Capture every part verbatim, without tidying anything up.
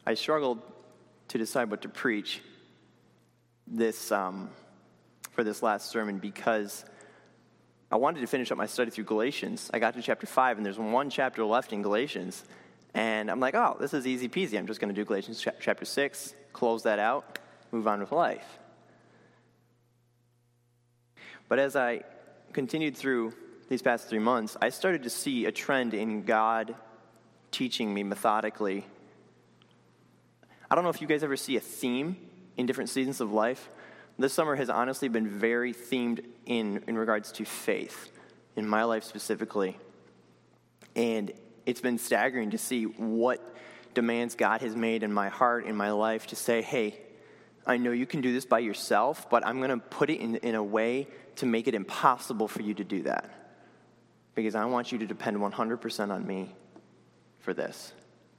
I struggled to decide what to preach this um, for this last sermon because I wanted to finish up my study through Galatians. I got to chapter five, and there's one chapter left in Galatians. And I'm like, oh, this is easy peasy. I'm just going to do Galatians chapter six, close that out, move on with life. But as I continued through these past three months, I started to see a trend in God teaching me methodically. I don't know if you guys ever see a theme in different seasons of life. This summer has honestly been very themed in, in regards to faith, in my life specifically. And it's been staggering to see what demands God has made in my heart, in my life, to say, hey, I know you can do this by yourself, but I'm going to put it in, in a way to make it impossible for you to do that. Because I want you to depend one hundred percent on me for this.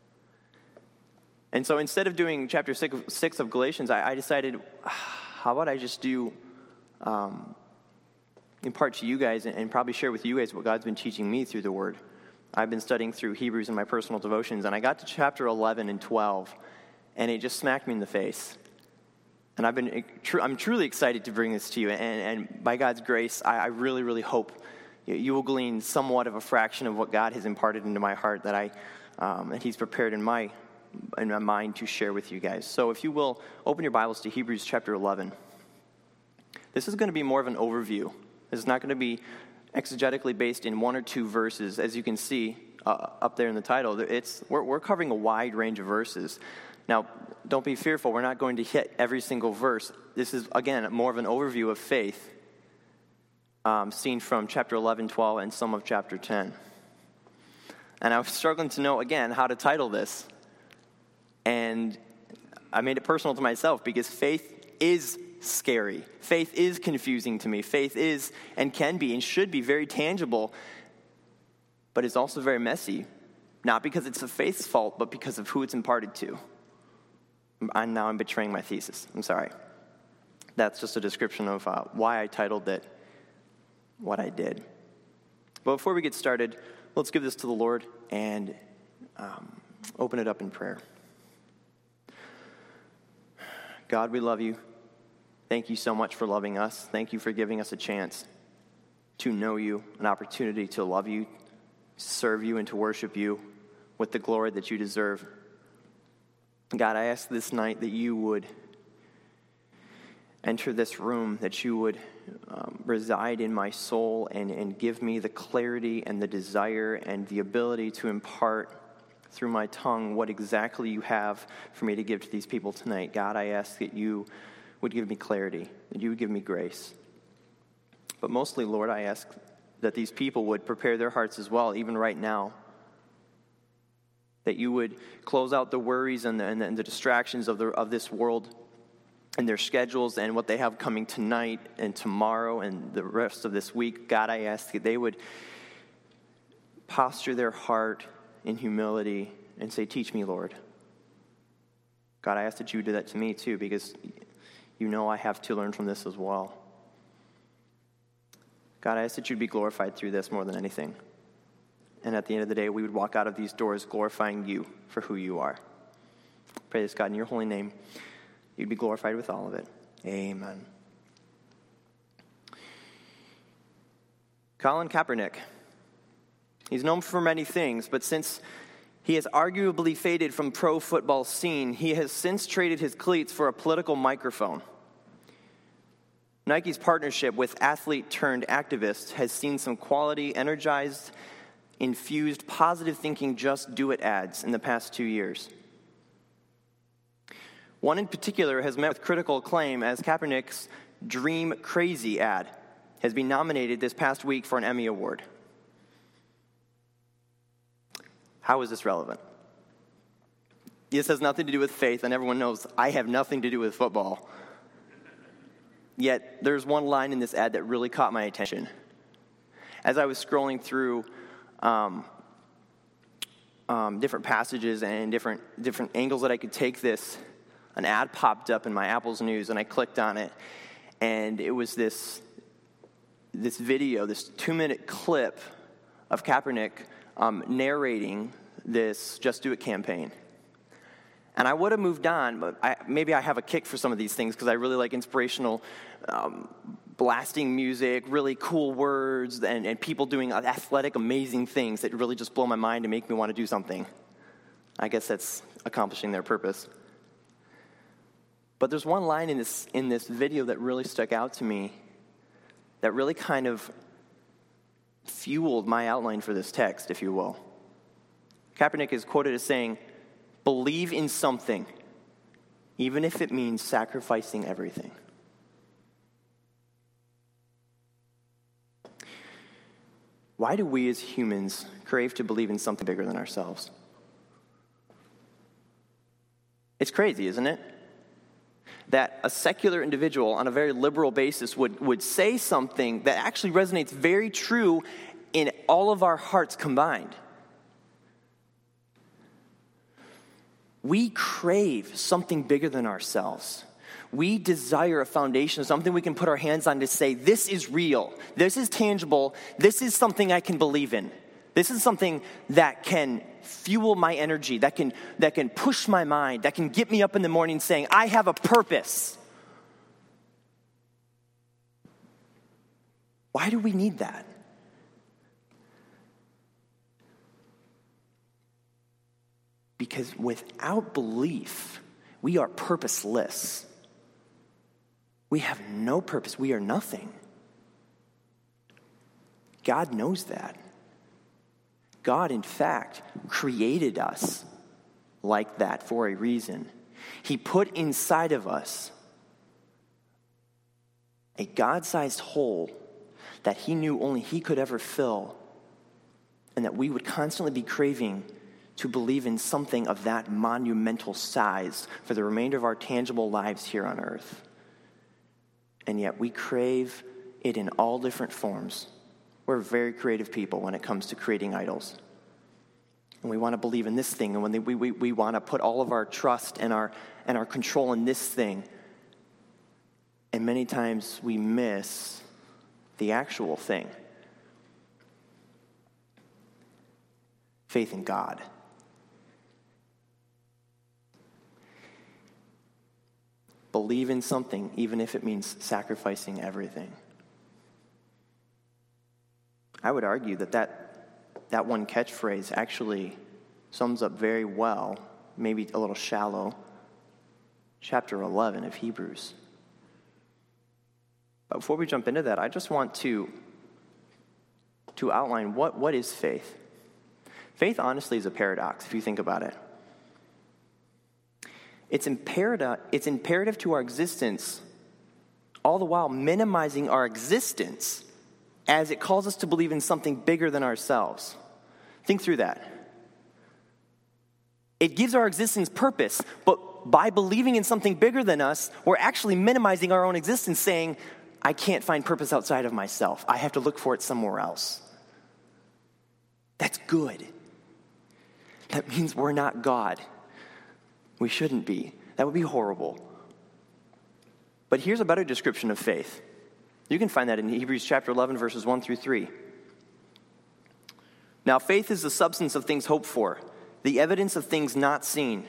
And so instead of doing chapter six, six of Galatians, I, I decided, how about I just do, um, impart to you guys and, and probably share with you guys what God's been teaching me through the Word. I've been studying through Hebrews in my personal devotions, and I got to chapter eleven and twelve, and it just smacked me in the face. And I've been, I'm truly excited to bring this to you, and, and by God's grace, I, I really, really hope you will glean somewhat of a fraction of what God has imparted into my heart that I, um, that He's prepared in my, in my mind to share with you guys. So if you will, open your Bibles to Hebrews chapter eleven. This is going to be more of an overview. This is not going to be exegetically based in one or two verses. As you can see uh, up there in the title, it's we're, we're covering a wide range of verses. Now, don't be fearful. We're not going to hit every single verse. This is, again, more of an overview of faith, um, seen from chapter eleven, twelve, and some of chapter ten. And I was struggling to know, again, how to title this. And I made it personal to myself because faith is scary. Faith is confusing to me. Faith is and can be and should be very tangible, but it's also very messy. Not because it's the faith's fault, but because of who it's imparted to. And now I'm betraying my thesis. I'm sorry. That's just a description of uh, why I titled it what I did. But before we get started, let's give this to the Lord and um, open it up in prayer. God, we love you. Thank you so much for loving us. Thank you for giving us a chance to know you, an opportunity to love you, serve you, and to worship you with the glory that you deserve. God, I ask this night that you would enter this room, that you would um, reside in my soul and, and give me the clarity and the desire and the ability to impart through my tongue what exactly you have for me to give to these people tonight. God, I ask that you would give me clarity, that you would give me grace. But mostly, Lord, I ask that these people would prepare their hearts as well, even right now. That you would close out the worries and the, and the, and the distractions of, the, of this world and their schedules and what they have coming tonight and tomorrow and the rest of this week. God, I ask that they would posture their heart in humility and say, teach me, Lord. God, I ask that you would do that to me too, because you know I have to learn from this as well. God, I ask that you'd be glorified through this more than anything. And at the end of the day, we would walk out of these doors glorifying you for who you are. Pray this, God, in your holy name, you'd be glorified with all of it. Amen. Colin Kaepernick. He's known for many things, but since he has arguably faded from pro football scene, he has since traded his cleats for a political microphone. Nike's partnership with athlete-turned-activist has seen some quality, energized, infused, positive thinking, just do it ads in the past two years. One in particular has met with critical acclaim as Kaepernick's Dream Crazy ad has been nominated this past week for an Emmy Award. How is this relevant? This has nothing to do with faith, and everyone knows I have nothing to do with football. Yet, there's one line in this ad that really caught my attention. As I was scrolling through um, um, different passages and different different angles that I could take this, an ad popped up in my Apple's News, and I clicked on it, and it was this this video, this two-minute clip of Kaepernick um, narrating this Just Do It campaign. And I would have moved on, but I, maybe I have a kick for some of these things because I really like inspirational, um, blasting music, really cool words, and, and people doing athletic, amazing things that really just blow my mind and make me want to do something. I guess that's accomplishing their purpose. But there's one line in this in this video that really stuck out to me that really kind of fueled my outline for this text, if you will. Kaepernick is quoted as saying, "Believe in something, even if it means sacrificing everything." Why do we as humans crave to believe in something bigger than ourselves? It's crazy, isn't it? That a secular individual on a very liberal basis would, would say something that actually resonates very true in all of our hearts combined. We crave something bigger than ourselves. We desire a foundation, something we can put our hands on to say, this is real, this is tangible, this is something I can believe in. This is something that can fuel my energy, that can, that can push my mind, that can get me up in the morning saying, I have a purpose. Why do we need that? Because without belief, we are purposeless. We have no purpose. We are nothing. God knows that. God, in fact, created us like that for a reason. He put inside of us a God-sized hole that he knew only he could ever fill, and that we would constantly be craving to believe in something of that monumental size for the remainder of our tangible lives here on earth. And yet we crave it in all different forms. We're very creative people when it comes to creating idols. And we want to believe in this thing, and when they, we, we, we want to put all of our trust and our, and our control in this thing. And many times we miss the actual thing. Faith in God. Believe in something, even if it means sacrificing everything. I would argue that that, that one catchphrase actually sums up very well, maybe a little shallow, chapter eleven of Hebrews. But before we jump into that, I just want to, to outline what, what is faith. Faith, honestly, is a paradox, if you think about it. It's imperative, it's imperative to our existence, all the while minimizing our existence as it calls us to believe in something bigger than ourselves. Think through that. It gives our existence purpose, but by believing in something bigger than us, we're actually minimizing our own existence, saying, I can't find purpose outside of myself. I have to look for it somewhere else. That's good. That means we're not God. We shouldn't be. That would be horrible. But here's a better description of faith. You can find that in Hebrews chapter eleven, verses one through three. Now, faith is the substance of things hoped for, the evidence of things not seen.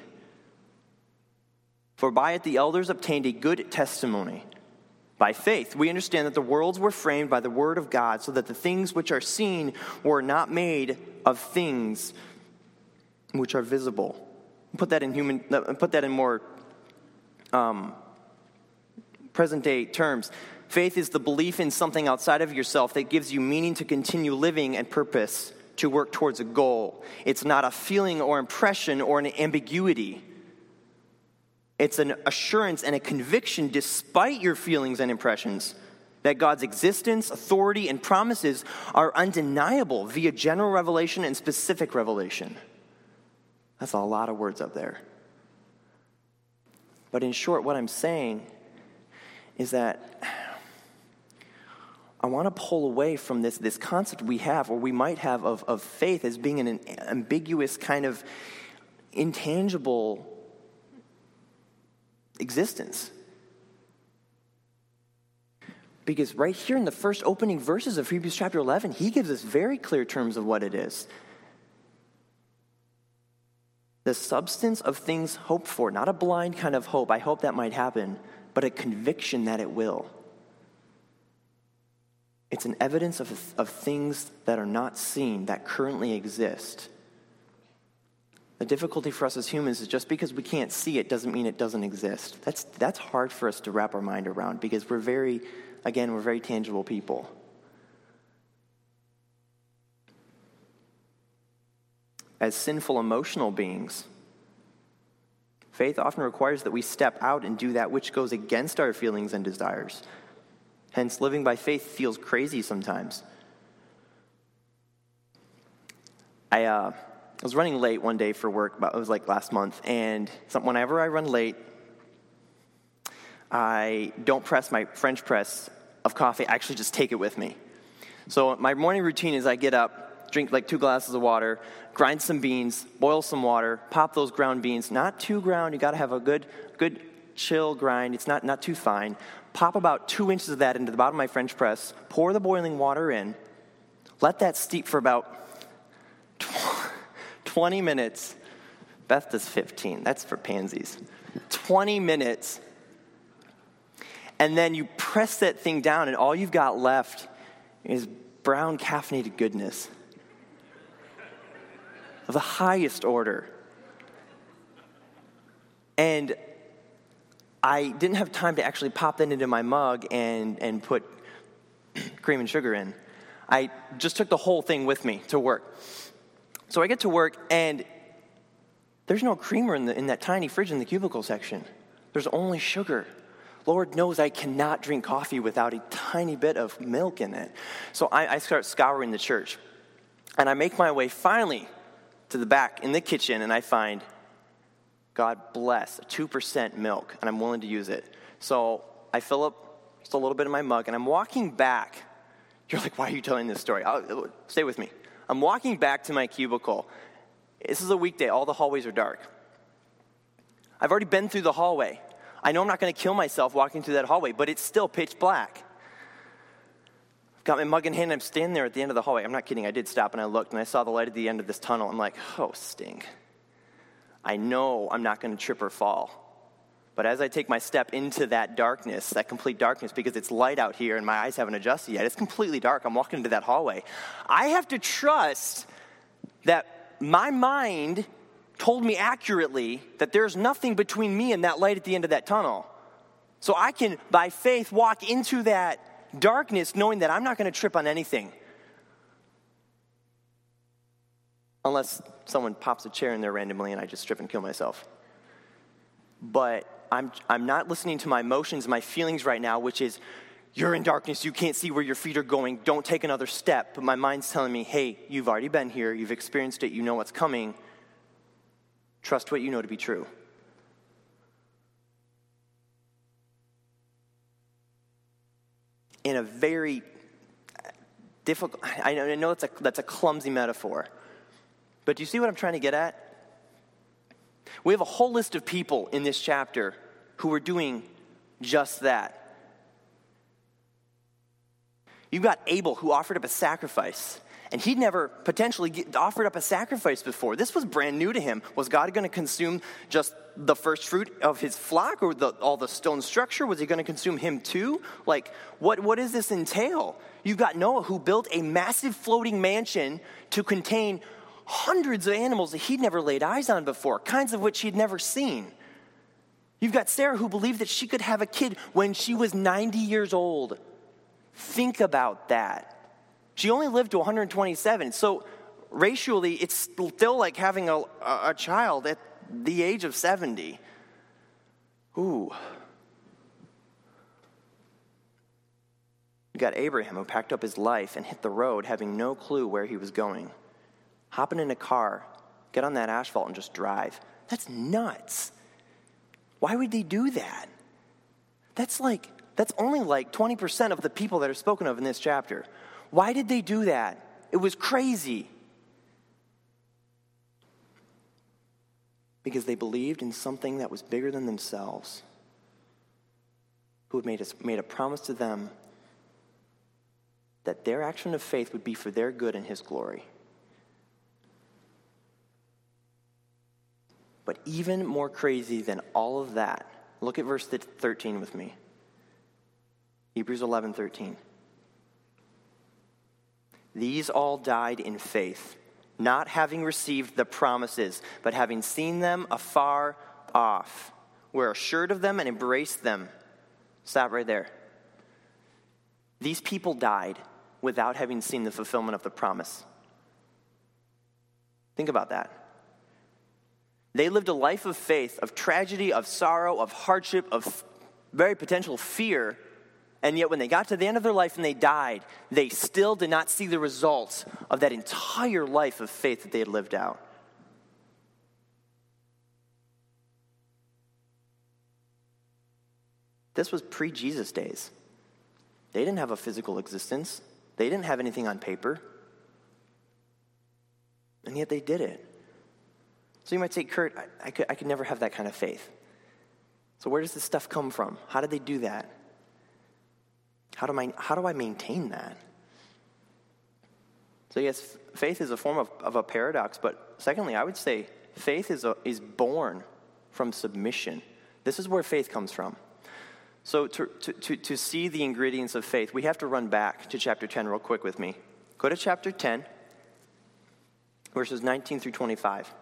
For by it the elders obtained a good testimony. By faith, we understand that the worlds were framed by the word of God, so that the things which are seen were not made of things which are visible. Put that in human. Put that in more um, present-day terms. Faith is the belief in something outside of yourself that gives you meaning to continue living and purpose to work towards a goal. It's not a feeling or impression or an ambiguity. It's an assurance and a conviction, despite your feelings and impressions, that God's existence, authority, and promises are undeniable via general revelation and specific revelation. That's a lot of words up there. But in short, what I'm saying is that I want to pull away from this, this concept we have, or we might have, of, of faith as being an ambiguous kind of intangible existence. Because right here in the first opening verses of Hebrews chapter eleven, he gives us very clear terms of what it is. The substance of things hoped for, not a blind kind of hope, I hope that might happen, but a conviction that it will. It's an evidence of, of things that are not seen, that currently exist. The difficulty for us as humans is just because we can't see it doesn't mean it doesn't exist. That's, that's hard for us to wrap our mind around because we're very, again, we're very tangible people. As sinful emotional beings, faith often requires that we step out and do that which goes against our feelings and desires. Hence, living by faith feels crazy sometimes. I uh, was running late one day for work, about, it was like last month, and some, whenever I run late, I don't press my French press of coffee, I actually just take it with me. So my morning routine is I get up, drink like two glasses of water, grind some beans, boil some water, pop those ground beans, not too ground, you gotta have a good, good chill grind, it's not, not too fine. Pop about two inches of that into the bottom of my French press, pour the boiling water in, let that steep for about twenty minutes. Beth does fifteen, that's for pansies. twenty minutes. And then you press that thing down and all you've got left is brown caffeinated goodness of the highest order. And I didn't have time to actually pop that into my mug and, and put cream and sugar in. I just took the whole thing with me to work. So I get to work, and there's no creamer in, the, in that tiny fridge in the cubicle section. There's only sugar. Lord knows I cannot drink coffee without a tiny bit of milk in it. So I, I start scouring the church. And I make my way finally to the back in the kitchen, and I find, God bless, two percent milk, and I'm willing to use it. So I fill up just a little bit in my mug, and I'm walking back. You're like, why are you telling this story? I'll, stay with me. I'm walking back to my cubicle. This is a weekday. All the hallways are dark. I've already been through the hallway. I know I'm not going to kill myself walking through that hallway, but it's still pitch black. I've got my mug in hand. I'm standing there at the end of the hallway. I'm not kidding. I did stop, and I looked, and I saw the light at the end of this tunnel. I'm like, oh, stink. I know I'm not going to trip or fall. But as I take my step into that darkness, that complete darkness, because it's light out here and my eyes haven't adjusted yet, it's completely dark. I'm walking into that hallway. I have to trust that my mind told me accurately that there's nothing between me and that light at the end of that tunnel. So I can, by faith, walk into that darkness knowing that I'm not going to trip on anything. Unless someone pops a chair in there randomly and I just trip and kill myself. But I'm I'm not listening to my emotions, my feelings right now, which is, you're in darkness, you can't see where your feet are going, don't take another step. But my mind's telling me, hey, you've already been here, you've experienced it, you know what's coming. Trust what you know to be true. In a very difficult, I know that's a, that's a clumsy metaphor. But do you see what I'm trying to get at? We have a whole list of people in this chapter who are doing just that. You've got Abel, who offered up a sacrifice, and he'd never potentially get, offered up a sacrifice before. This was brand new to him. Was God going to consume just the first fruit of his flock, or the, all the stone structure? Was he going to consume him too? Like, what, what does this entail? You've got Noah, who built a massive floating mansion to contain hundreds of animals that he'd never laid eyes on before, kinds of which he'd never seen. You've got Sarah, who believed that she could have a kid when she was ninety years old. Think about that. She only lived to one hundred twenty-seven, so racially, it's still like having a, a child at the age of seventy. Ooh. You got Abraham, who packed up his life and hit the road, having no clue where he was going. Hopping in a car, get on that asphalt and just drive. That's nuts. Why would they do that? That's like, that's only like twenty percent of the people that are spoken of in this chapter. Why did they do that? It was crazy. Because they believed in something that was bigger than themselves, who had made, us, made a promise to them that their action of faith would be for their good and his glory. But even more crazy than all of that, look at verse thirteen with me. Hebrews eleven thirteen. These all died in faith, not having received the promises, but having seen them afar off, were assured of them and embraced them. Stop right there. These people died without having seen the fulfillment of the promise. Think about that. They lived a life of faith, of tragedy, of sorrow, of hardship, of very potential fear. And yet when they got to the end of their life and they died, they still did not see the results of that entire life of faith that they had lived out. This was pre-Jesus days. They didn't have a physical existence. They didn't have anything on paper. And yet they did it. So you might say, Kurt, I, I, could, I could never have that kind of faith. So where does this stuff come from? How did they do that? How do I, how do I maintain that? So yes, faith is a form of, of a paradox, but secondly, I would say faith is, a, is born from submission. This is where faith comes from. So to, to, to, to see the ingredients of faith, we have to run back to chapter ten real quick with me. Go to chapter ten, verses nineteen through twenty-five.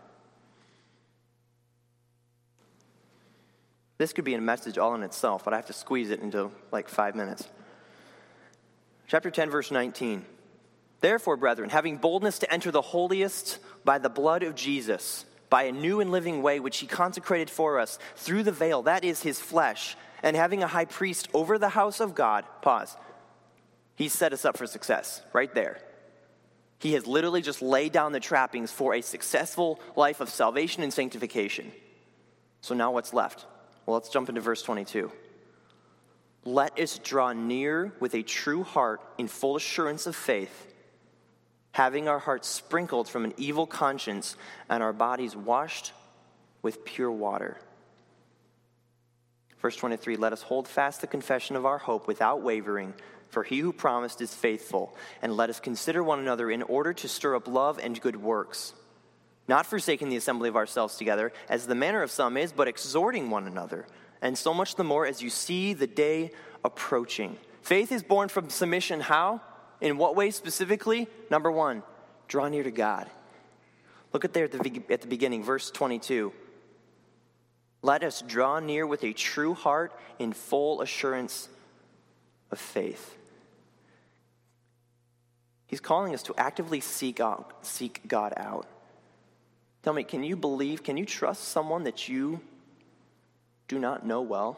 This could be a message all in itself, but I have to squeeze it into like five minutes. Chapter ten, verse nineteen. Therefore, brethren, having boldness to enter the holiest by the blood of Jesus, by a new and living way which he consecrated for us through the veil, that is his flesh, and having a high priest over the house of God, pause, he set us up for success right there. He has literally just laid down the trappings for a successful life of salvation and sanctification. So now what's left? Well, let's jump into verse twenty-two. Let us draw near with a true heart in full assurance of faith, having our hearts sprinkled from an evil conscience and our bodies washed with pure water. Verse twenty-three, let us hold fast the confession of our hope without wavering, for he who promised is faithful. And let us consider one another in order to stir up love and good works, not forsaking the assembly of ourselves together, as the manner of some is, but exhorting one another, and so much the more as you see the day approaching. Faith is born from submission. How? In what way specifically? Number one, draw near to God. Look at there at the, at the beginning, verse twenty-two. Let us draw near with a true heart in full assurance of faith. He's calling us to actively seek out, seek God out. Tell me, can you believe, can you trust someone that you do not know well?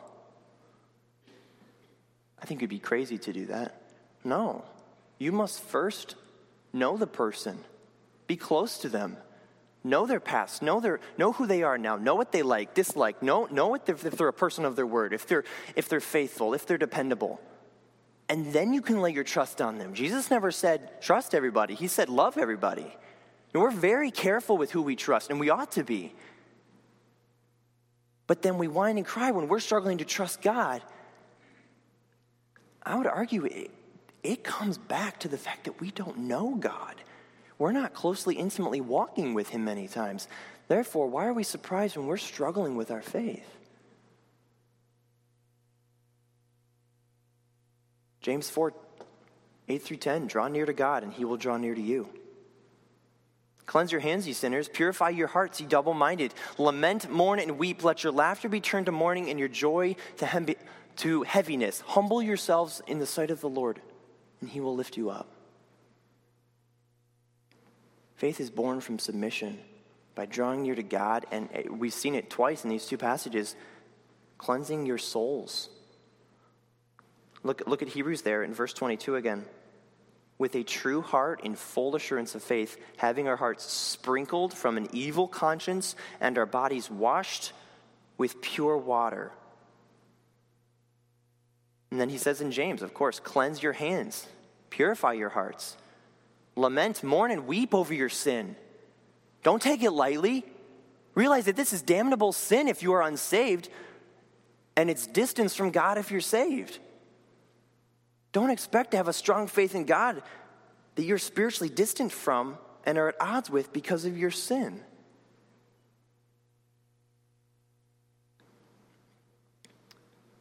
I think it'd be crazy to do that. No. You must first know the person. Be close to them. Know their past. Know their know who they are now. Know what they like, dislike. Know know what they're, if they're a person of their word, if they're if they're faithful, if they're dependable. And then you can lay your trust on them. Jesus never said trust everybody. He said love everybody. And we're very careful with who we trust, and we ought to be. But then we whine and cry when we're struggling to trust God. I would argue it, it comes back to the fact that we don't know God. We're not closely, intimately walking with him many times. Therefore, why are we surprised when we're struggling with our faith? James four, eight through ten, draw near to God and he will draw near to you. Cleanse your hands, ye sinners. Purify your hearts, ye double-minded. Lament, mourn, and weep. Let your laughter be turned to mourning and your joy to, hem- to heaviness. Humble yourselves in the sight of the Lord, and he will lift you up. Faith is born from submission by drawing near to God, and we've seen it twice in these two passages, cleansing your souls. Look, look at Hebrews there in verse twenty-two again. With a true heart in full assurance of faith, having our hearts sprinkled from an evil conscience and our bodies washed with pure water. And then he says in James, of course, cleanse your hands, purify your hearts. Lament, mourn, and weep over your sin. Don't take it lightly. Realize that this is damnable sin if you are unsaved, and it's distance from God if you're saved. Don't expect to have a strong faith in God that you're spiritually distant from and are at odds with because of your sin.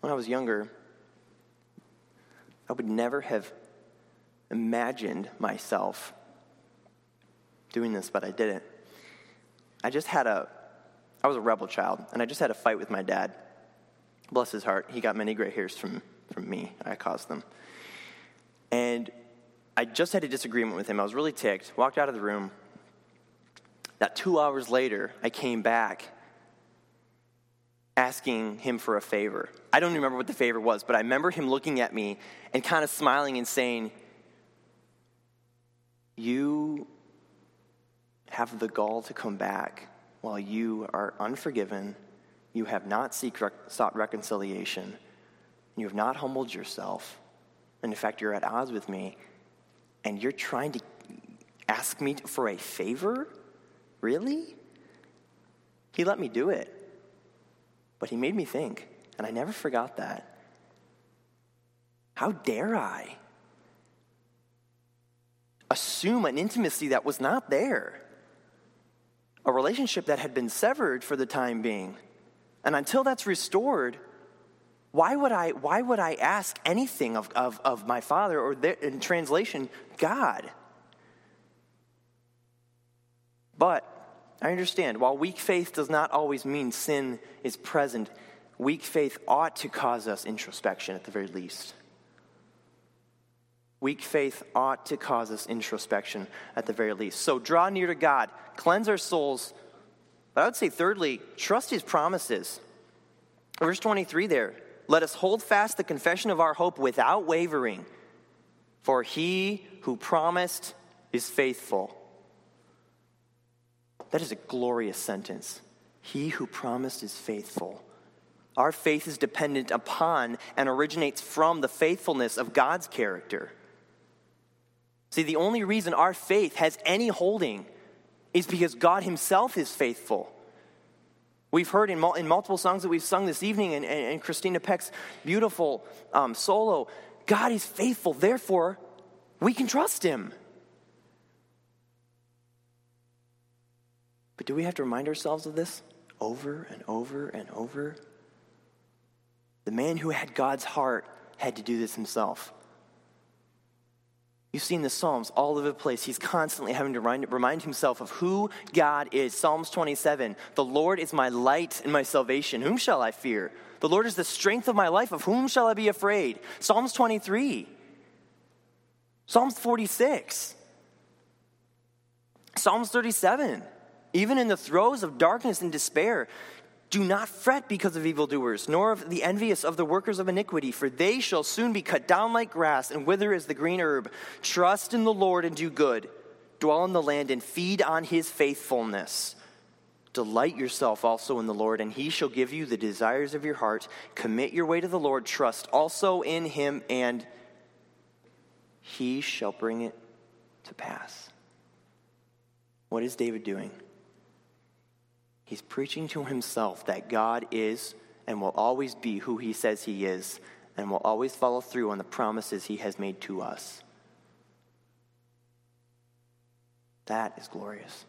when I was younger, I would never have imagined myself doing this, but I didn't. I just had a, I was a rebel child, and I just had a fight with my dad. Bless his heart, he got many gray hairs from, from me. I caused them. And I just had a disagreement with him. I was really ticked, walked out of the room. That two hours later, I came back asking him for a favor. I don't remember what the favor was, but I remember him looking at me and kind of smiling and saying, you have the gall to come back while you are unforgiven, you have not seek, sought reconciliation, you have not humbled yourself, and in fact, you're at odds with me, and you're trying to ask me for a favor? Really? He let me do it, but he made me think, and I never forgot that. How dare I assume an intimacy that was not there? A relationship that had been severed for the time being. And until that's restored, why would I why would I ask anything of, of, of my Father, or there, in translation, God? But I understand, while weak faith does not always mean sin is present, weak faith ought to cause us introspection at the very least. Weak faith ought to cause us introspection at the very least. So draw near to God, cleanse our souls. But I would say thirdly, trust his promises. Verse twenty-three there, let us hold fast the confession of our hope without wavering, for he who promised is faithful. That is a glorious sentence. He who promised is faithful. Our faith is dependent upon and originates from the faithfulness of God's character. See, the only reason our faith has any holding is because God himself is faithful. We've heard in, mul- in multiple songs that we've sung this evening, and, and, and Christina Peck's beautiful um, solo, God is faithful, therefore we can trust him. But do we have to remind ourselves of this over and over and over? The man who had God's heart had to do this himself. You've seen the Psalms all over the place. He's constantly having to remind, remind himself of who God is. Psalms twenty-seven, the Lord is my light and my salvation. Whom shall I fear? The Lord is the strength of my life. Of whom shall I be afraid? Psalms twenty-three. Psalms forty-six. Psalms thirty-seven. Even in the throes of darkness and despair, do not fret because of evildoers, nor of the envious of the workers of iniquity, for they shall soon be cut down like grass and wither as the green herb. Trust in the Lord and do good. Dwell in the land and feed on his faithfulness. Delight yourself also in the Lord, and he shall give you the desires of your heart. Commit your way to the Lord. Trust also in him, and he shall bring it to pass. What is David doing? He's preaching to himself that God is and will always be who he says he is, and will always follow through on the promises he has made to us. That is glorious.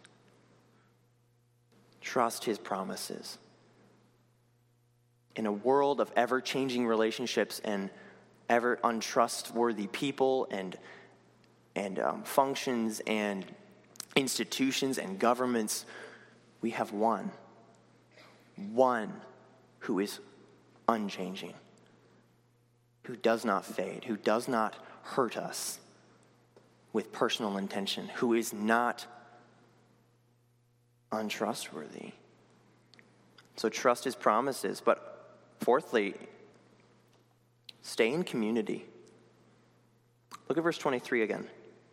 Trust his promises. In a world of ever-changing relationships and ever untrustworthy people and, and um, functions and institutions and governments, we have one, one who is unchanging, who does not fade, who does not hurt us with personal intention, who is not untrustworthy. So trust his promises. But fourthly, stay in community. Look at verse twenty-three again.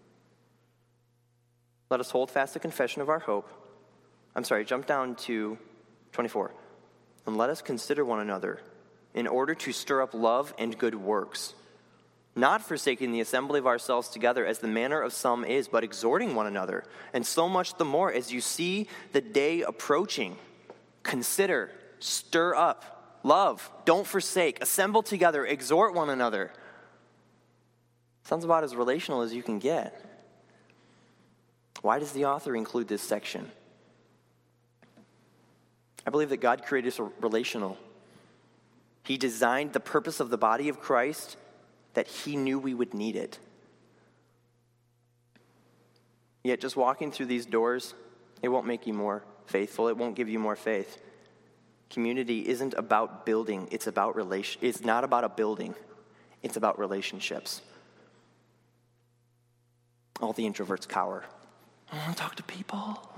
Let us hold fast the confession of our hope. I'm sorry, jump down to twenty-four. And let us consider one another in order to stir up love and good works, not forsaking the assembly of ourselves together as the manner of some is, but exhorting one another, and so much the more as you see the day approaching. Consider, stir up, love, don't forsake, assemble together, exhort one another. Sounds about as relational as you can get. Why does the author include this section? I believe that God created us relational. He designed the purpose of the body of Christ that he knew we would need it. Yet just walking through these doors, it won't make you more faithful. It won't give you more faith. Community isn't about building. It's about relation. It's not about a building. It's about relationships. All the introverts cower. I don't want to talk to people.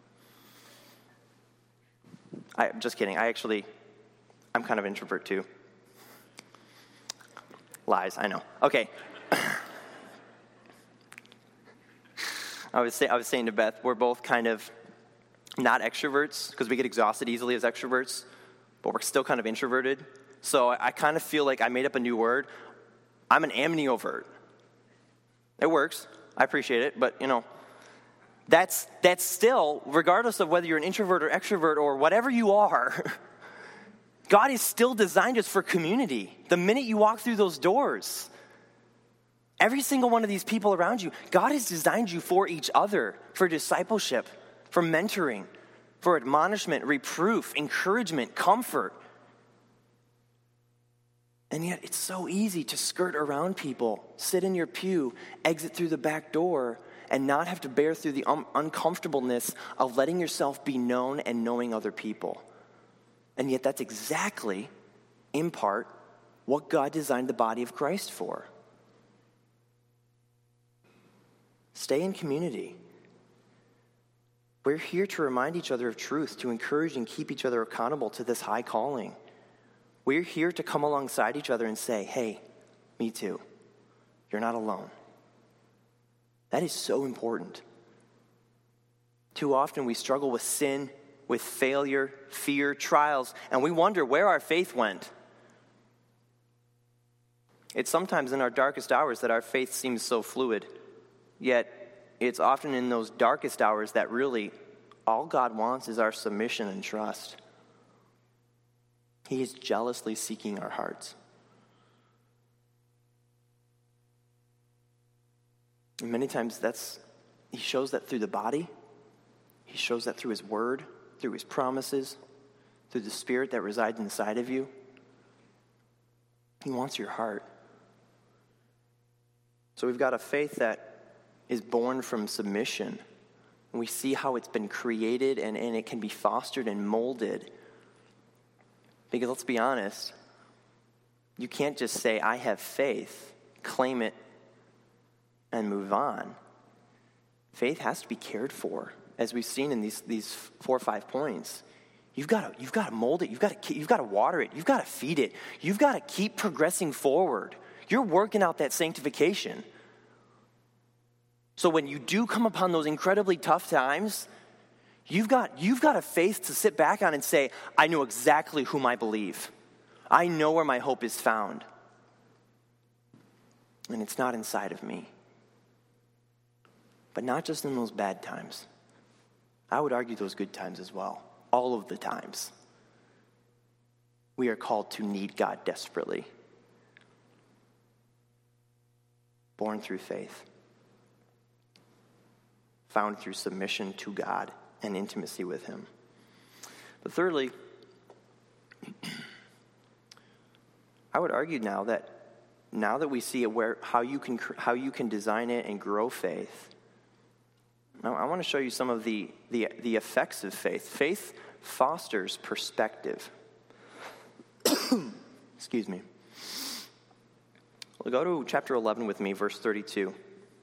I, I'm just kidding. I actually, I'm kind of introvert too. Lies, I know. Okay. I was say, I was saying to Beth, we're both kind of not extroverts because we get exhausted easily as extroverts, but we're still kind of introverted. So I, I kind of feel like I made up a new word. I'm an amniovert. It works. I appreciate it, but you know, that's that's still, regardless of whether you're an introvert or extrovert or whatever you are, God has still designed us for community. The minute you walk through those doors, every single one of these people around you, God has designed you for each other, for discipleship, for mentoring, for admonishment, reproof, encouragement, comfort. And yet it's so easy to skirt around people, sit in your pew, exit through the back door, and not have to bear through the un- uncomfortableness of letting yourself be known and knowing other people. And yet that's exactly, in part, what God designed the body of Christ for. Stay in community. We're here to remind each other of truth, to encourage and keep each other accountable to this high calling. We're here to come alongside each other and say, hey, me too. You're not alone. That is so important. Too often we struggle with sin, with failure, fear, trials, and we wonder where our faith went. It's sometimes in our darkest hours that our faith seems so fluid, yet it's often in those darkest hours that really all God wants is our submission and trust. He is jealously seeking our hearts. And many times that's, he shows that through the body. He shows that through his word, through his promises, through the spirit that resides inside of you. He wants your heart. So we've got a faith that is born from submission. And we see how it's been created and, and it can be fostered and molded. Because let's be honest, you can't just say, I have faith, claim it, and move on. Faith has to be cared for, as we've seen in these, these four or five points. You've got to you've got to mold it. You've got to you've got to water it. You've got to feed it. You've got to keep progressing forward. You're working out that sanctification. So when you do come upon those incredibly tough times, you've got you've got a faith to sit back on and say, I know exactly whom I believe. I know where my hope is found. And it's not inside of me. But not just in those bad times. I would argue those good times as well. All of the times. We are called to need God desperately. Born through faith. Found through submission to God and intimacy with him. But thirdly, I would argue now that now that we see where how you can how you can design it and grow faith, now I want to show you some of the the, the effects of faith. Faith fosters perspective. Excuse me. Well, go to chapter eleven with me, verse thirty-two.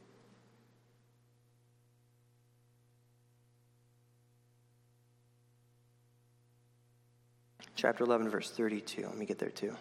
Chapter eleven, verse thirty-two. Let me get there too.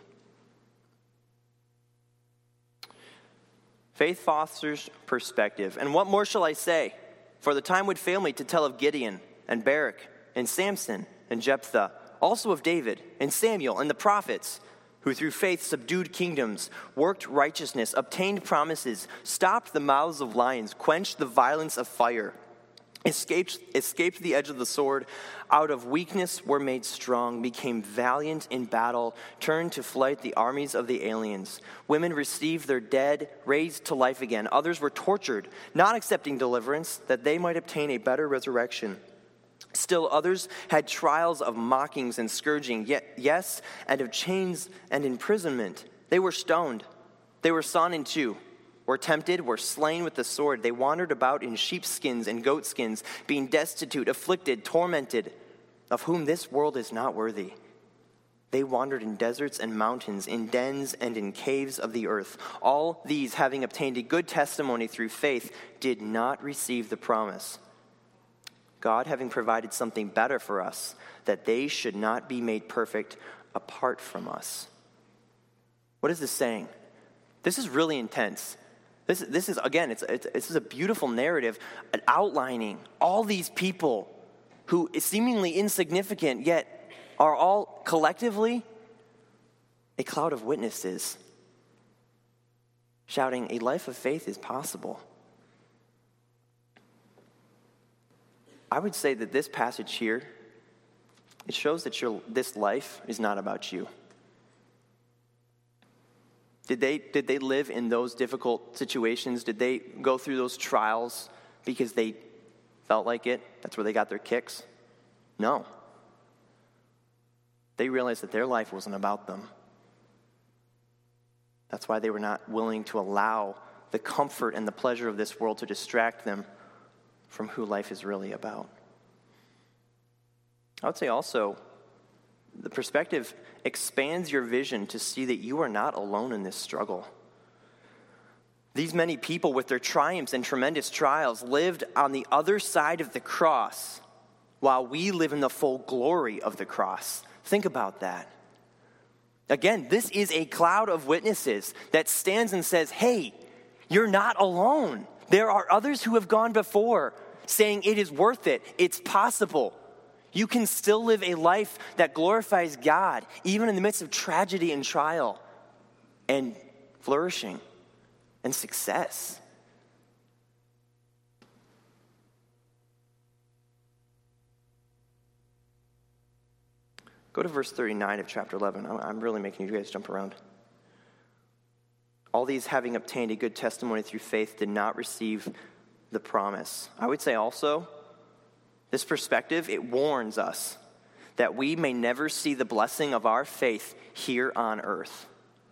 Faith fosters perspective. And what more shall I say? For the time would fail me to tell of Gideon and Barak and Samson and Jephthah, also of David and Samuel and the prophets, who through faith subdued kingdoms, worked righteousness, obtained promises, stopped the mouths of lions, quenched the violence of fire, escaped, escaped the edge of the sword, out of weakness were made strong, became valiant in battle, turned to flight the armies of the aliens. Women received their dead, raised to life again. Others were tortured, not accepting deliverance, that they might obtain a better resurrection. Still others had trials of mockings and scourging, yet, yes, and of chains and imprisonment. They were stoned. They were sawn in two, were tempted, were slain with the sword. They wandered about in sheepskins and goatskins, being destitute, afflicted, tormented, of whom this world is not worthy. They wandered in deserts and mountains, in dens and in caves of the earth. All these, having obtained a good testimony through faith, did not receive the promise. God having provided something better for us, that they should not be made perfect apart from us. What is this saying? This is really intense. This, this is, again, it's, it's, this is a beautiful narrative outlining all these people who is seemingly insignificant, yet are all collectively a cloud of witnesses, shouting, a life of faith is possible. I would say that this passage here, it shows that your, this life is not about you. Did they, did they live in those difficult situations? Did they go through those trials because they felt like it? That's where they got their kicks? No. They realized that their life wasn't about them. That's why they were not willing to allow the comfort and the pleasure of this world to distract them from who life is really about. I would say also, the perspective expands your vision to see that you are not alone in this struggle. These many people with their triumphs and tremendous trials lived on the other side of the cross while we live in the full glory of the cross. Think about that. Again, this is a cloud of witnesses that stands and says, hey, you're not alone. There are others who have gone before saying it is worth it. It's possible. You can still live a life that glorifies God, even in the midst of tragedy and trial and flourishing and success. Go to verse thirty-nine of chapter eleven. I'm really making you guys jump around. All these, having obtained a good testimony through faith, did not receive the promise. I would say also, this perspective, it warns us that we may never see the blessing of our faith here on earth.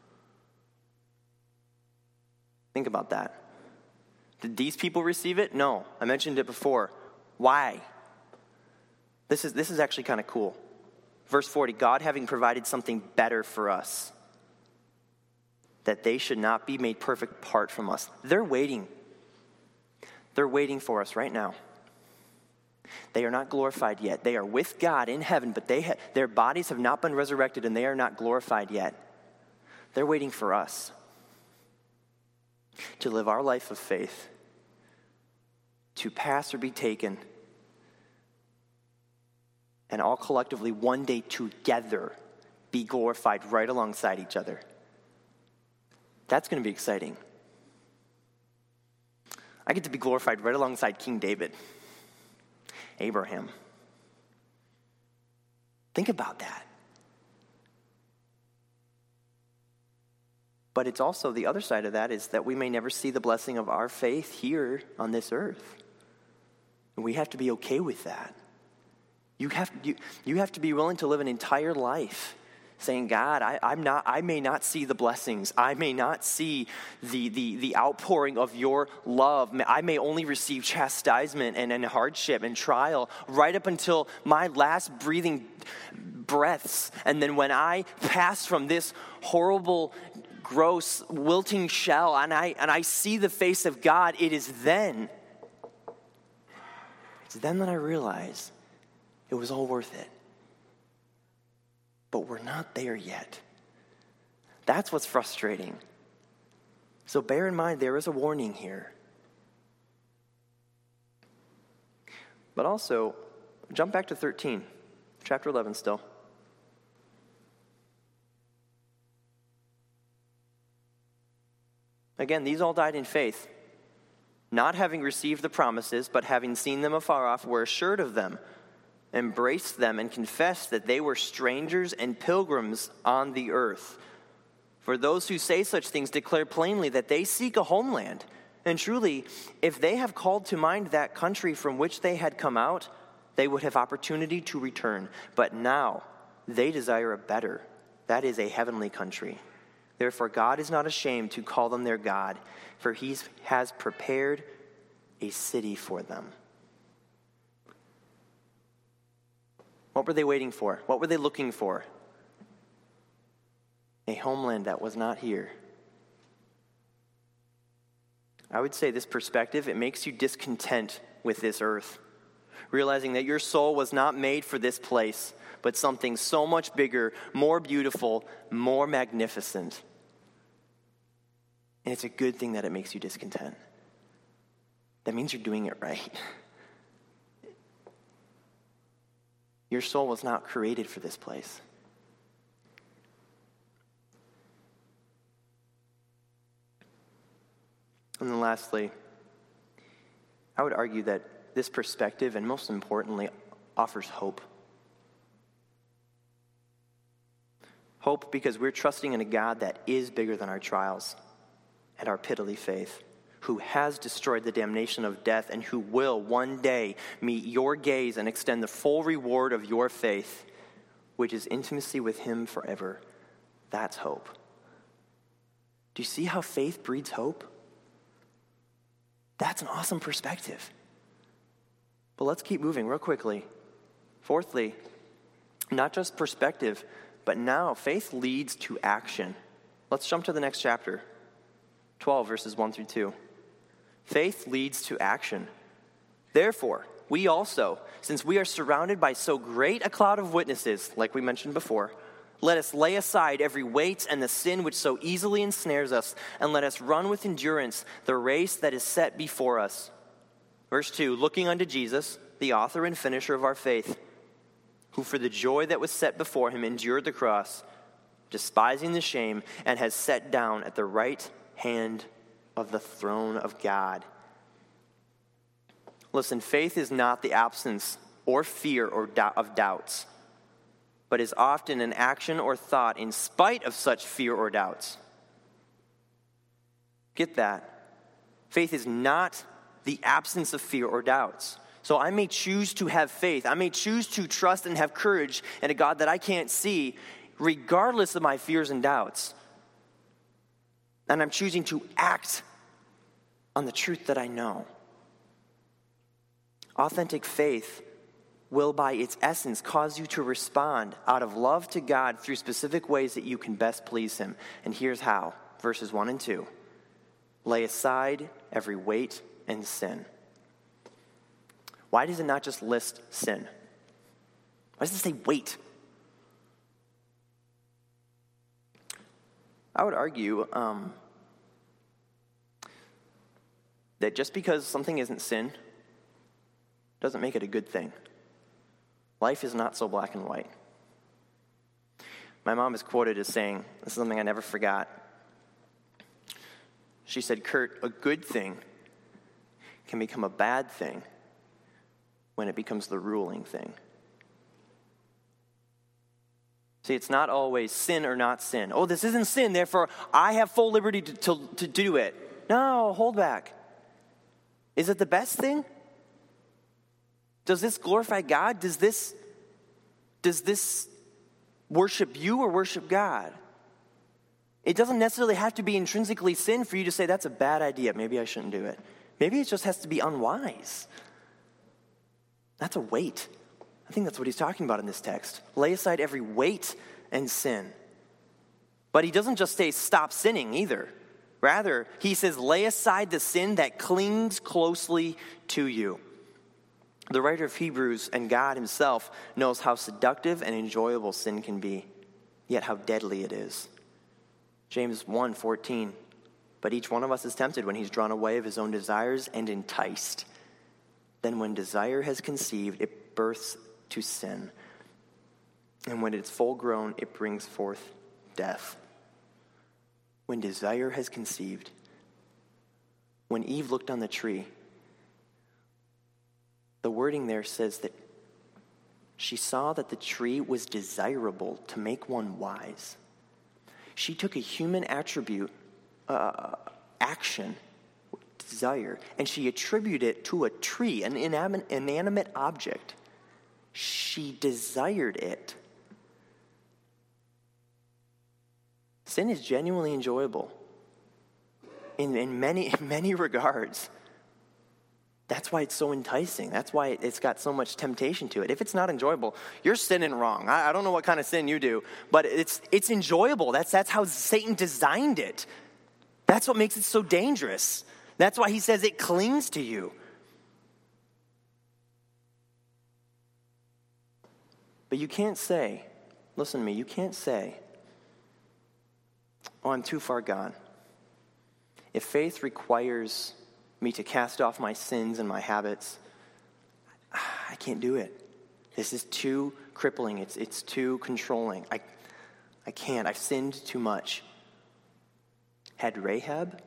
Think about that. Did these people receive it? No. I mentioned it before. Why? This is, this is actually kind of cool. Verse forty, God having provided something better for us, that they should not be made perfect apart from us. They're waiting. They're waiting for us right now. They are not glorified yet. They are with God in heaven, but they ha- their bodies have not been resurrected and they are not glorified yet. They're waiting for us to live our life of faith, to pass or be taken, and all collectively one day together be glorified right alongside each other. That's going to be exciting. I get to be glorified right alongside King David, Abraham. Think about that. But it's also the other side of that is that we may never see the blessing of our faith here on this earth. And we have to be okay with that. You have, you, you have to be willing to live an entire life saying, God, I, I'm not, I may not see the blessings. I may not see the, the, the outpouring of your love. I may only receive chastisement and, and hardship and trial right up until my last breathing breaths. And then when I pass from this horrible, gross, wilting shell and I, and I see the face of God, it is then, it's then that I realize it was all worth it. But we're not there yet. That's what's frustrating. So bear in mind, there is a warning here. But also, jump back to thirteen, chapter eleven still. Again, these all died in faith, not having received the promises, but having seen them afar off, were assured of them, embraced them, and confessed that they were strangers and pilgrims on the earth. For those who say such things declare plainly that they seek a homeland. And truly, if they have called to mind that country from which they had come out, they would have opportunity to return. But now they desire a better, that is a heavenly country. Therefore God is not ashamed to call them their God, for he has prepared a city for them. What were they waiting for? What were they looking for? A homeland that was not here. I would say this perspective, it makes you discontent with this earth, realizing that your soul was not made for this place, but something so much bigger, more beautiful, more magnificent. And it's a good thing that it makes you discontent. That means you're doing it right. Your soul was not created for this place. And then lastly, I would argue that this perspective, and most importantly, offers hope. Hope because we're trusting in a God that is bigger than our trials and our pitiful faith, who has destroyed the damnation of death and who will one day meet your gaze and extend the full reward of your faith, which is intimacy with him forever. That's hope. Do you see how faith breeds hope? That's an awesome perspective. But let's keep moving real quickly. Fourthly, not just perspective, but now faith leads to action. Let's jump to the next chapter, twelve, verses one through two. Faith leads to action. Therefore, we also, since we are surrounded by so great a cloud of witnesses, like we mentioned before, let us lay aside every weight and the sin which so easily ensnares us, and let us run with endurance the race that is set before us. Verse two, looking unto Jesus, the author and finisher of our faith, who for the joy that was set before him endured the cross, despising the shame, and has sat down at the right hand of the throne of God. Listen, faith is not the absence or fear or doubt of doubts, but is often an action or thought in spite of such fear or doubts. Get that? Faith is not the absence of fear or doubts. So I may choose to have faith. I may choose to trust and have courage in a God that I can't see, regardless of my fears and doubts. And I'm choosing to act on the truth that I know. Authentic faith will by its essence cause you to respond out of love to God through specific ways that you can best please him. And here's how. Verses one and two. Lay aside every weight and sin. Why does it not just list sin? Why does it say weight? I would argue um, that just because something isn't sin doesn't make it a good thing. Life is not so black and white. My mom is quoted as saying, this is something I never forgot. She said, Kurt, a good thing can become a bad thing when it becomes the ruling thing. See, it's not always sin or not sin. Oh, this isn't sin, therefore I have full liberty to, to, to do it. No, hold back. Is it the best thing? Does this glorify God? Does this, does this worship you or worship God? It doesn't necessarily have to be intrinsically sin for you to say, that's a bad idea. Maybe I shouldn't do it. Maybe it just has to be unwise. That's a weight. I think that's what he's talking about in this text. Lay aside every weight and sin. But he doesn't just say stop sinning either. Rather, he says lay aside the sin that clings closely to you. The writer of Hebrews and God himself knows how seductive and enjoyable sin can be, yet how deadly it is. James one fourteen, but each one of us is tempted when he's drawn away of his own desires and enticed. Then when desire has conceived, it births to sin. And when it's full grown, it brings forth death. When desire has conceived, when Eve looked on the tree, the wording there says that she saw that the tree was desirable to make one wise. She took a human attribute, uh, action, desire, and she attributed it to a tree, an inanimate object. she desired it. Sin is genuinely enjoyable in, in many in many regards. That's why it's so enticing. That's why it's got so much temptation to it. If it's not enjoyable, you're sinning wrong. I, I don't know what kind of sin you do, but it's it's enjoyable. That's that's how Satan designed it. That's what makes it so dangerous. That's why he says it clings to you. But you can't say, listen to me, you can't say, oh, I'm too far gone. If faith requires me to cast off my sins and my habits, I can't do it. This is too crippling. It's it's too controlling. I I can't. I've sinned too much. Had Rahab?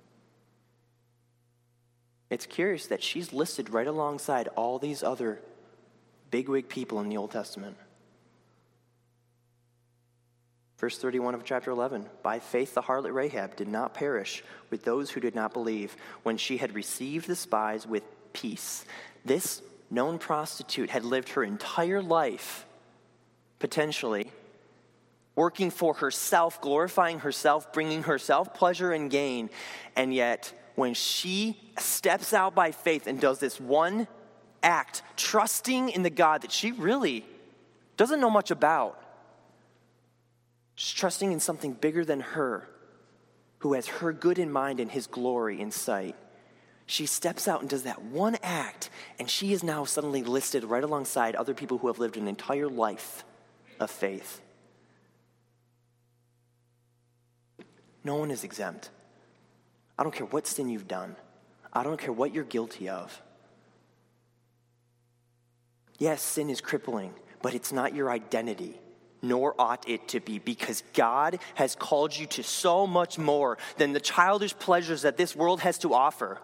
It's curious that she's listed right alongside all these other bigwig people in the Old Testament. Verse thirty-one of chapter eleven, by faith the harlot Rahab did not perish with those who did not believe when she had received the spies with peace. This known prostitute had lived her entire life, potentially, working for herself, glorifying herself, bringing herself pleasure and gain. And yet, when she steps out by faith and does this one act, trusting in the God that she really doesn't know much about, she's trusting in something bigger than her, who has her good in mind and his glory in sight. She steps out and does that one act, and she is now suddenly listed right alongside other people who have lived an entire life of faith. No one is exempt. I don't care what sin you've done. I don't care what you're guilty of. Yes, sin is crippling, but it's not your identity. Nor ought it to be, because God has called you to so much more than the childish pleasures that this world has to offer.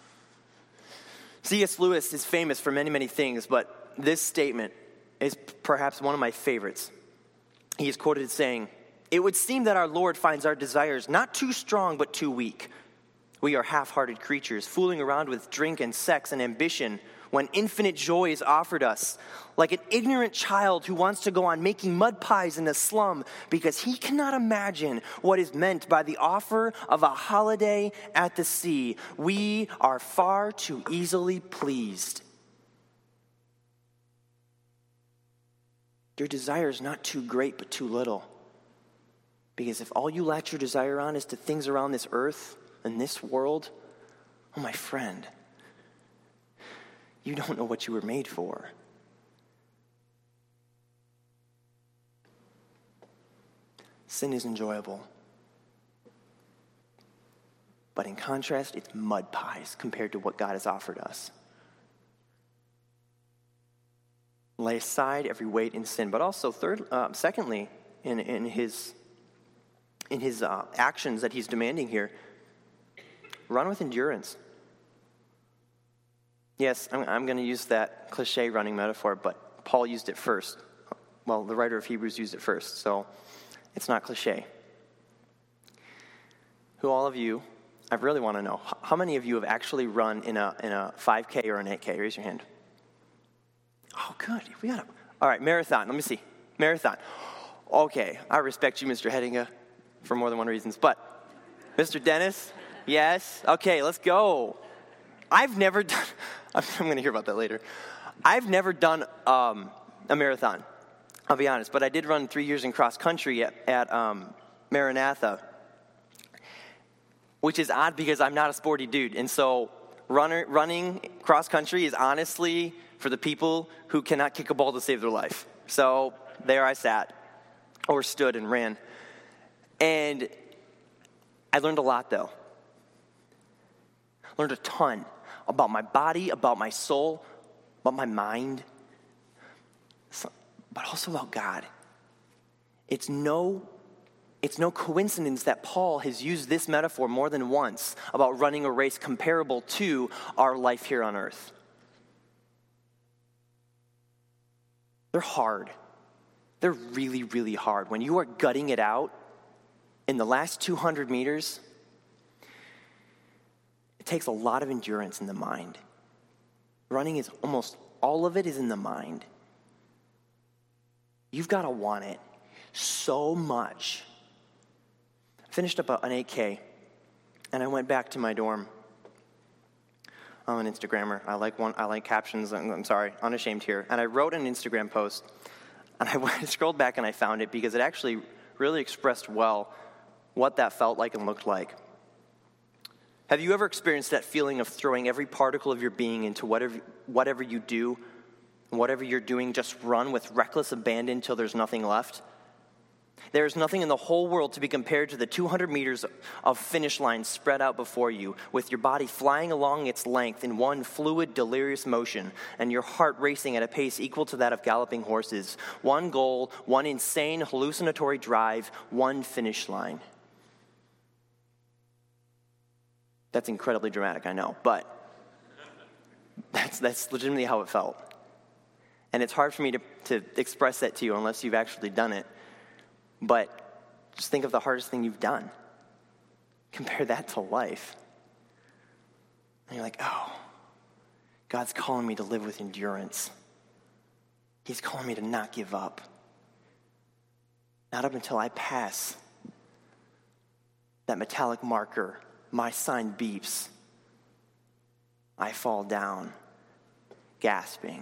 C S Lewis is famous for many, many things, but this statement is perhaps one of my favorites. He is quoted as saying, "It would seem that our Lord finds our desires not too strong, but too weak. We are half-hearted creatures, fooling around with drink and sex and ambition, when infinite joy is offered us, like an ignorant child who wants to go on making mud pies in a slum because he cannot imagine what is meant by the offer of a holiday at the sea. We are far too easily pleased." Your desire is not too great, but too little. Because if all you latch your desire on is to things around this earth and this world, oh, my friend, you don't know what you were made for. Sin is enjoyable. But in contrast, it's mud pies compared to what God has offered us. Lay aside every weight and sin. But also, third, uh, secondly, in, in his, in his uh, actions that he's demanding here, run with endurance. Yes, I'm, I'm going to use that cliche running metaphor, but Paul used it first. Well, the writer of Hebrews used it first, so it's not cliche. Who all of you, I really want to know, how many of you have actually run in a in a five K or an eight K? Raise your hand. Oh, good. We got it. All right, marathon. Let me see. Marathon. Okay, I respect you, Mister Headinga, for more than one reasons. But Mister Dennis, yes. Okay, let's go. I've never done, I'm going to hear about that later. I've never done um, a marathon, I'll be honest, but I did run three years in cross country at, at um, Maranatha, which is odd because I'm not a sporty dude. And so runner, running cross country is honestly for the people who cannot kick a ball to save their life. So there I sat, or stood and ran. And I learned a lot, though. Learned a ton about my body, about my soul, about my mind, but also about God. It's no, it's no coincidence that Paul has used this metaphor more than once about running a race comparable to our life here on earth. They're hard. They're really, really hard. When you are gutting it out in the last two hundred meters, it takes a lot of endurance in the mind. Running is almost all of it is in the mind. You've got to want it so much. I finished up an eight K, and I went back to my dorm. I'm an Instagrammer. I like one. I like captions. I'm, I'm sorry, unashamed here. And I wrote an Instagram post, and I went, scrolled back and I found it because it actually really expressed well what that felt like and looked like. Have you ever experienced that feeling of throwing every particle of your being into whatever whatever you do, whatever you're doing, just run with reckless abandon until there's nothing left? There is nothing in the whole world to be compared to the two hundred meters of finish line spread out before you, with your body flying along its length in one fluid, delirious motion, and your heart racing at a pace equal to that of galloping horses. One goal, one insane, hallucinatory drive, one finish line. That's incredibly dramatic, I know, but that's that's legitimately how it felt. And it's hard for me to, to express that to you unless you've actually done it. But just think of the hardest thing you've done. Compare that to life. And you're like, oh, God's calling me to live with endurance. He's calling me to not give up. Not up until I pass that metallic marker, my sign beeps. I fall down, gasping.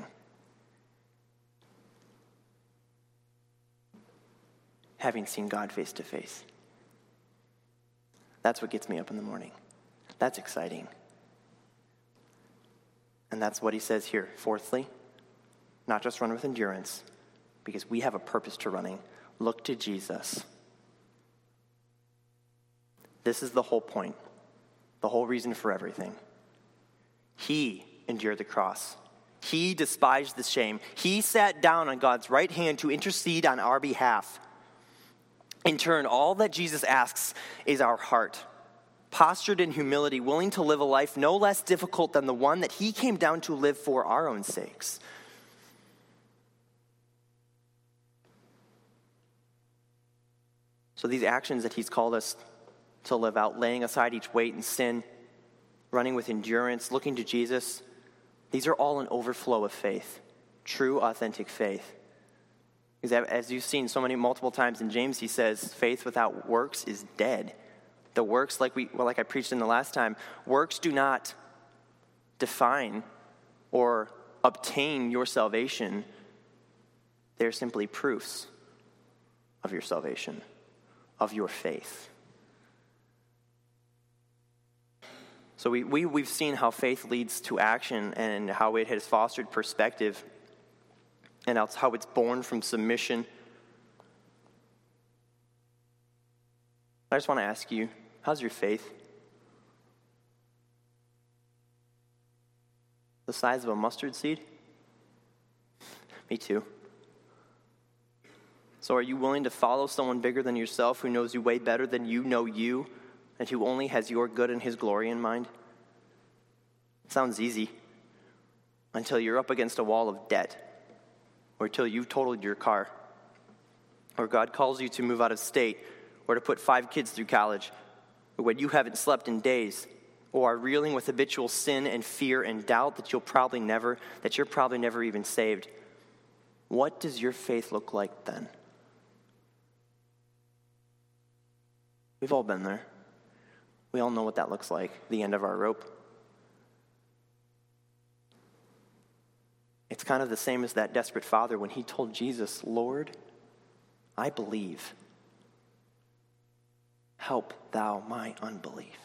Having seen God face to face. That's what gets me up in the morning. That's exciting. And that's what he says here. Fourthly, not just run with endurance, because we have a purpose to running. Look to Jesus. This is the whole point, the whole reason for everything. He endured the cross. He despised the shame. He sat down on God's right hand to intercede on our behalf. In turn, all that Jesus asks is our heart, postured in humility, willing to live a life no less difficult than the one that he came down to live for our own sakes. So these actions that he's called us to live out, laying aside each weight and sin, running with endurance, looking to Jesus, these are all an overflow of faith, true, authentic faith. Because as you've seen so many multiple times in James, he says, faith without works is dead. The works, like we, well, like I preached in the last time, works do not define or obtain your salvation. They're simply proofs of your salvation, of your faith. So we, we, we've seen how faith leads to action and how it has fostered perspective, and that's how it's born from submission. I just want to ask you, how's your faith? The size of a mustard seed? Me too. So are you willing to follow someone bigger than yourself who knows you way better than you know you and who only has your good and his glory in mind? It sounds easy until you're up against a wall of debt, or until you've totaled your car, or God calls you to move out of state, or to put five kids through college, or when you haven't slept in days, or are reeling with habitual sin and fear and doubt that you'll probably never, that you're probably never even saved. What does your faith look like then? We've all been there. We all know what that looks like, the end of our rope. It's kind of the same as that desperate father when he told Jesus, Lord, I believe. Help thou my unbelief.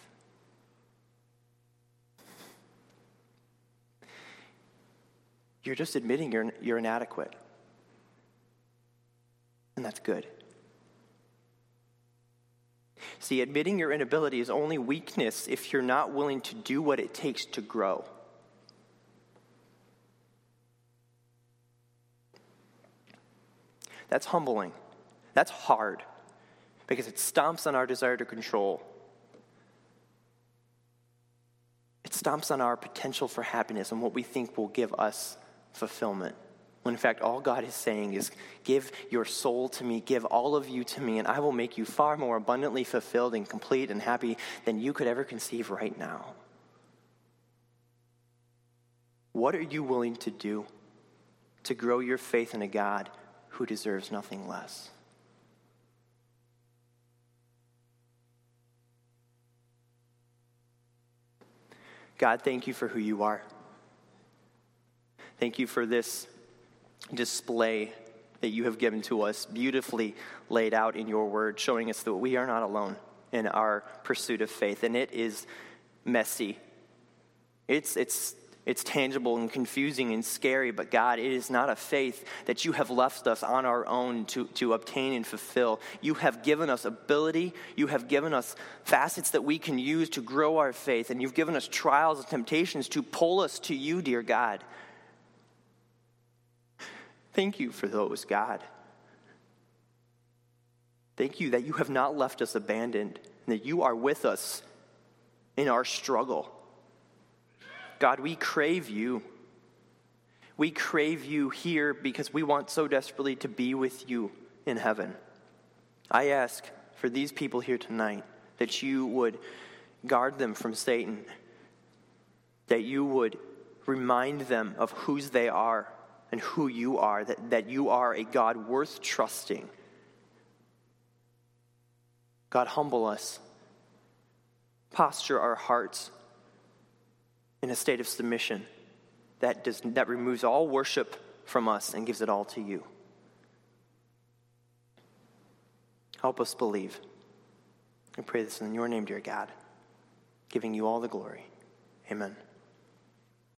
You're just admitting you're, you're inadequate. And that's good. See, admitting your inability is only weakness if you're not willing to do what it takes to grow. That's humbling. That's hard because it stomps on our desire to control. It stomps on our potential for happiness and what we think will give us fulfillment. When in fact, all God is saying is, give your soul to me, give all of you to me, and I will make you far more abundantly fulfilled and complete and happy than you could ever conceive right now. What are you willing to do to grow your faith in a God who deserves nothing less. God, thank you for who you are. Thank you for this display that you have given to us, beautifully laid out in your word, showing us that we are not alone in our pursuit of faith. And it is messy. It's, it's, it's tangible and confusing and scary, but God, it is not a faith that you have left us on our own to, to obtain and fulfill. You have given us ability. You have given us facets that we can use to grow our faith, and you've given us trials and temptations to pull us to you, dear God. Thank you for those, God. Thank you that you have not left us abandoned, and that you are with us in our struggle. God, we crave you. We crave you here because we want so desperately to be with you in heaven. I ask for these people here tonight that you would guard them from Satan, that you would remind them of whose they are and who you are, that, that you are a God worth trusting. God, humble us. Posture our hearts in a state of submission that does that removes all worship from us and gives it all to you. Help us believe. I pray this in your name, dear God, giving you all the glory. Amen.